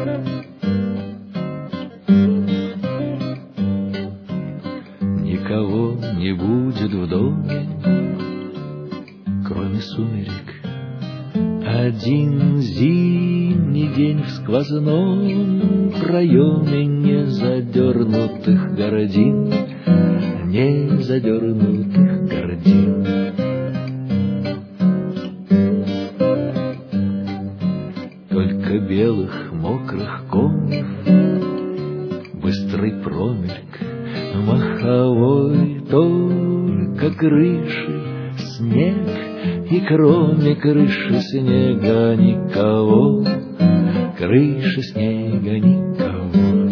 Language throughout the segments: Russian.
Никого не будет в доме, кроме сумерек. Один зимний день в сквозном проеме незадернутых гардин, незадернутых гардин. Только белых мокрых комьев быстрый промельк маховой, только крыши снег, и кроме крыши снега никого, крыши снега никого.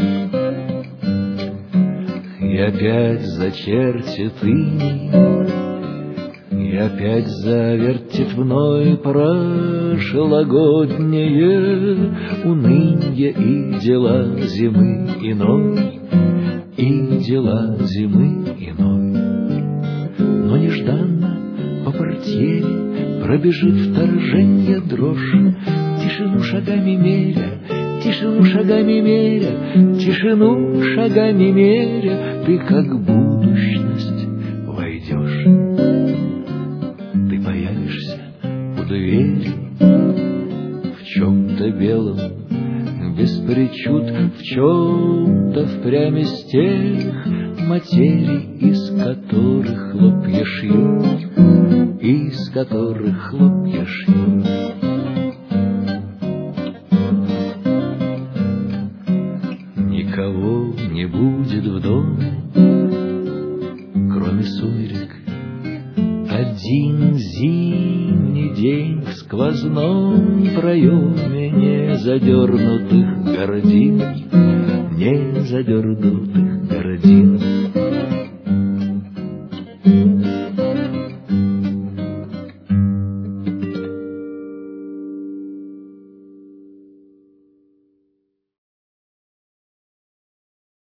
И опять зачертит иней, и опять завертит вновь прошлогоднее унынье и дела зимы иной, и дела зимы иной. Но нежданно по портьере пробежит вторженье дрожь, тишину шагами меря, тишину шагами меря, тишину шагами меря, ты как будущность войдешь. Ты появишься у двери в чем-то белом, без причуд, в чем-то впрямь из тех материй, из которых хлопья шьют, из которых хлопья шьют. Никого не будет в доме, кроме сумерек. Один зимний день в сквозном проеме незадернутых гардин, незадернутых гардин.